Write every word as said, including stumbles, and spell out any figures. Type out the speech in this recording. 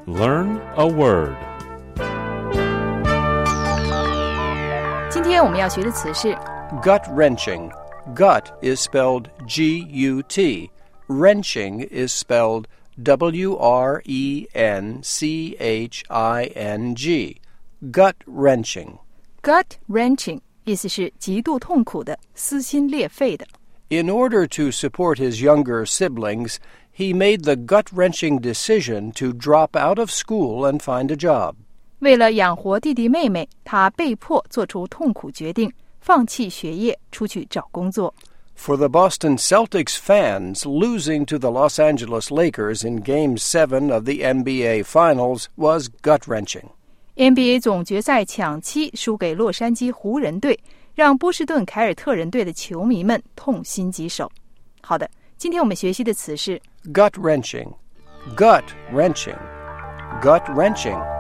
Learn a word. 今天我们要学的词是 gut-wrenching. Gut is spelled G U T. Wrenching is spelled W R E N C H I N G. Gut-wrenching. gut-wrenching 意思是极度痛苦的、撕心裂肺的。 In order to support his younger siblings, he made the gut-wrenching decision to drop out of school and find a job. 为了养活弟弟妹妹，他被迫做出痛苦决定，放弃学业，出去找工作。 For the Boston Celtics fans, losing to the Los Angeles Lakers in Game seven of the N B A Finals was gut-wrenching. N B A 总决赛抢七输给洛杉矶湖人队，让波士顿凯尔特人队的球迷们痛心疾首。好的，今天我们学习的词是 gut-wrenching. Gut-wrenching. Gut-wrenching.